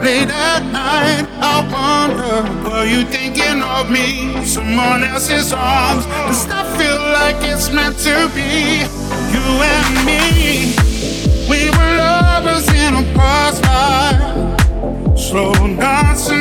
Late at night, I wonder, were you thinking of me? Someone else's arms. Does that feel like it's meant to be? You and me, we were lovers in a past life. Slow dancing